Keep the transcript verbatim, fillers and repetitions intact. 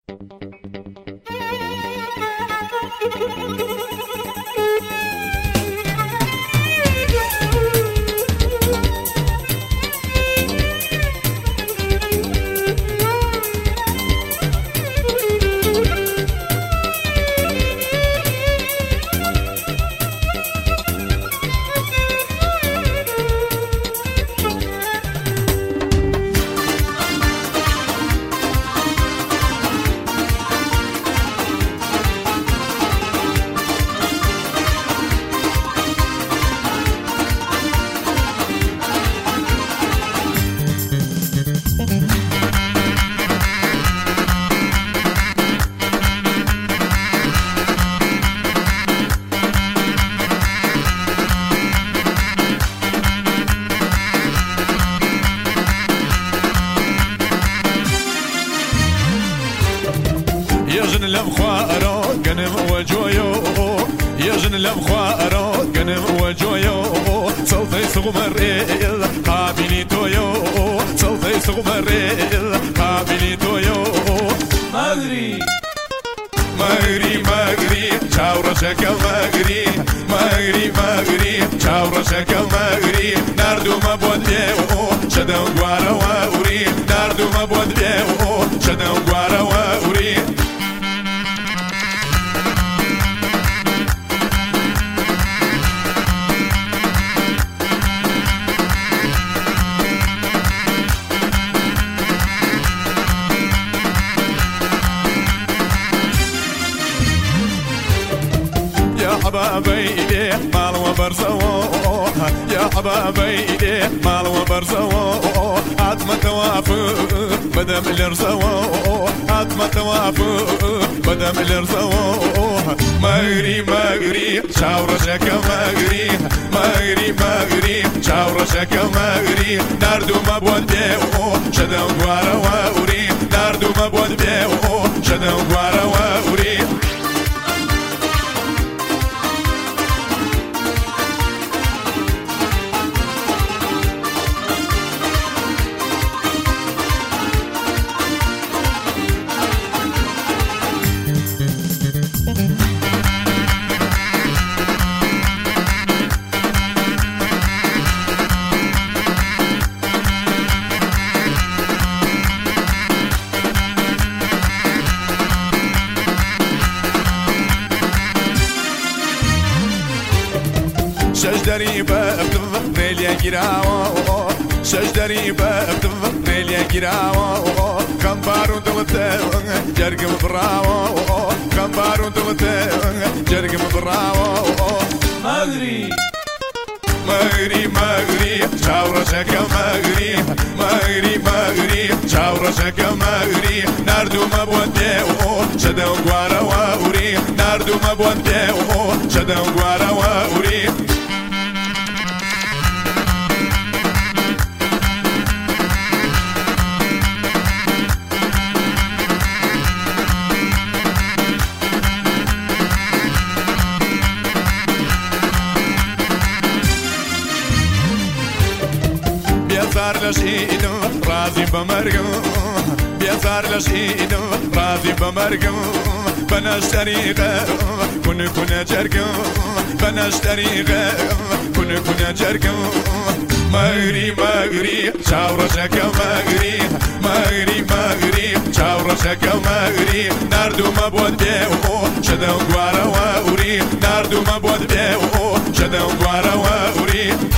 يجن لمخوارو قنم وجويو يجن لمخوارو قنم وجويو صوتي صغمريل قابلي تويو صوتي صغمريل قابلي تويو مغري مغري مغري شاورا شكل مغري مغري مغري شاورا شكل مغري ناردو ما بوديو شدو غوارا واوري ناردو ما بوديو شدو غوارا واوري يا حبايبي مال وبرزو يا حبايبي مال وبرزو عتمة توافق بدم الارزو عتمة توافق بدم الارزو مغري مغري شاورا شكا مغري مغري مغري شاورا شكا مغري ناردو ما بوديو شدو غوارا واوري ناردو ما بوديو شدو غوارا واوري شجدري بابتم ريليا جراو شجدري بابتم ريليا جراو كمبارو دلتن جرقم براو كمبارو دلتن جرقم براو مغري مغري مغري شاورا شكا مغري مغري مغري شاورا شكا مغري ناردو ما بوديو شدو غوارا واوري ناردو ما بوديو شدو غوارا واوري بيزار لشيدو رازي بمرقو بيزار لشيدو رازي بمرقو بنشتري غير كن كن جرقو بنشتري غير كن كن جرقو مغري مغري شاورا شكا مغري مغري مغري شاورا شكا مغري ناردو ما بوديو شدو غوارا واوري ناردو ما بوديو شدو غوارا واوري